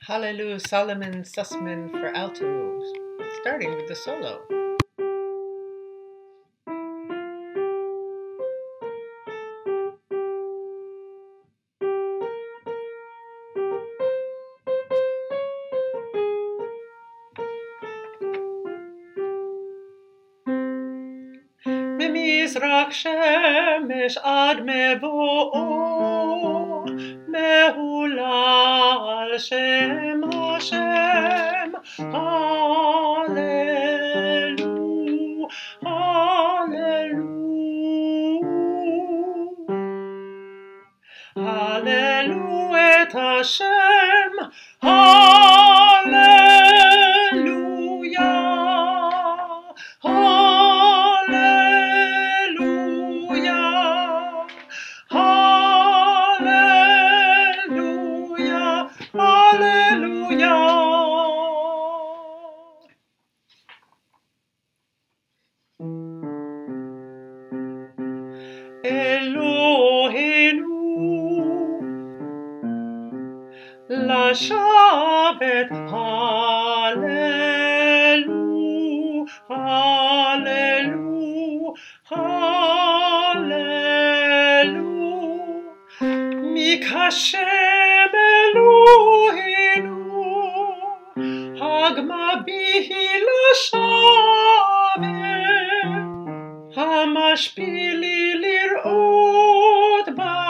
Hallelujah, Solomon Sussman for alto, starting with the solo. ממזרח שמש עד מבואו, מהולל שם השם, הללו, הללו, הללו את השם, הללויה. Eloheinu לשבת, הללו, הללו, הללו, מקשם אלוהינו, הגמביהי לשבת, המשפילי לראות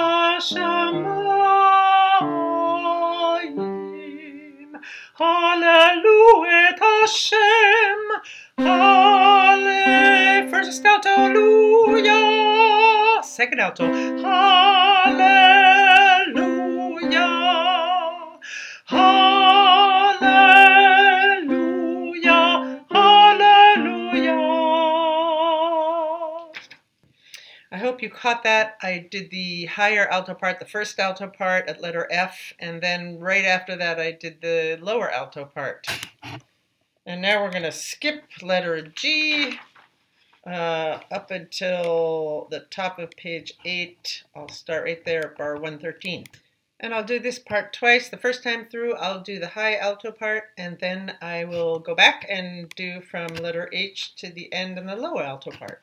בשמיים, הללו את השם, first alto, hallelujah, second alto, hallelujah, hallelujah, hallelujah. I hope you caught that. I did the higher alto part, the first alto part at letter F, and then right after that I did the lower alto part. And now we're going to skip letter G up until the top of page 8. I'll start right there at bar 113. And I'll do this part twice. The first time through I'll do the high alto part, and then I will go back and do from letter H to the end in the low alto part.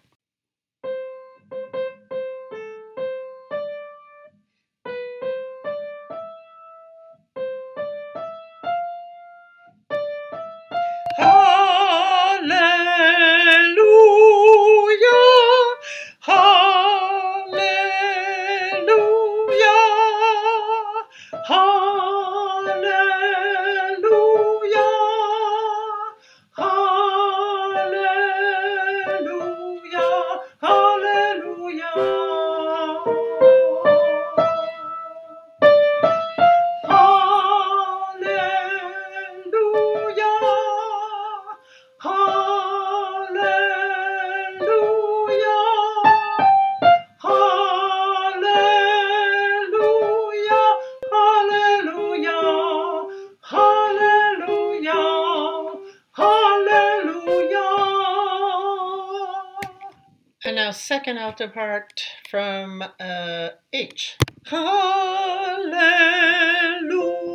And now second alto part from H. Hallelujah.